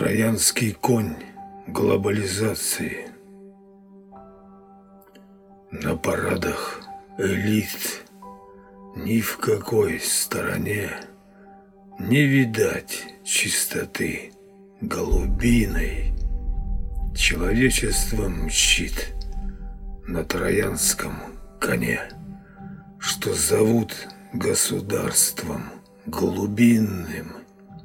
Троянский конь глобализации. На парадах элит ни в какой стороне не видать чистоты голубиной. Человечество мчит на троянском коне, что зовут государством глубинным.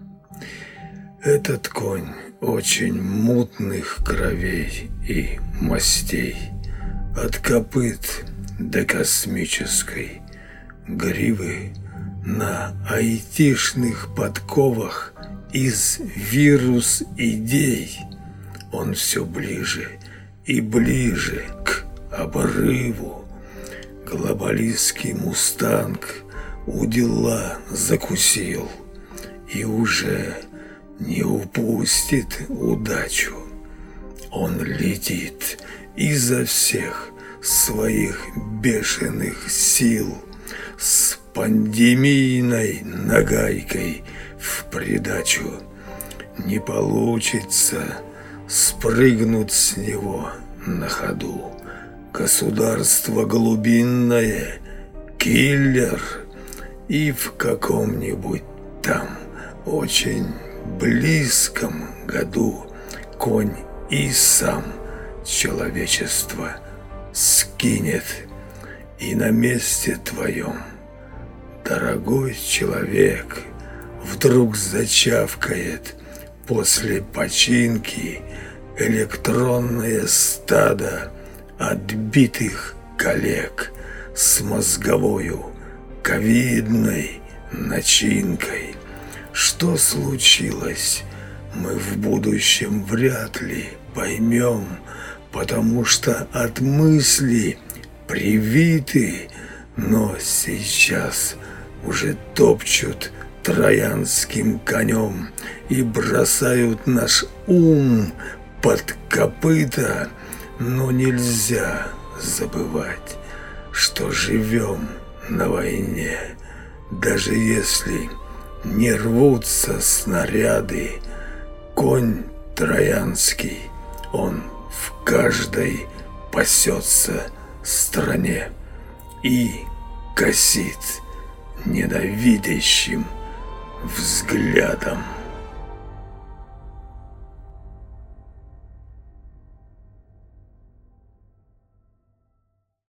Этот конь очень мутных кровей и мастей, от копыт до космической гривы, на айтишных подковах из вирус идей. Он все ближе и ближе к обрыву. Глобалистский мустанг у дела закусил и уже не упустит удачу. Он летит изо всех своих бешеных сил, с пандемийной нагайкой в придачу. Не получится спрыгнуть с него на ходу. Государство глубинное — киллер, и в каком-нибудь там очень близком году конь и сам человечество скинет, и на месте твоем, дорогой человек, вдруг зачавкает после починки электронное стадо отбитых коллег с мозговою ковидной начинкой. Что случилось, мы в будущем вряд ли поймем, потому что от мысли привиты, но сейчас уже топчут троянским конем и бросают наш ум под копыта. Но нельзя забывать, что живем на войне, даже если не рвутся снаряды. Конь троянский, он в каждой пасется стране и косит ненавидящим взглядом.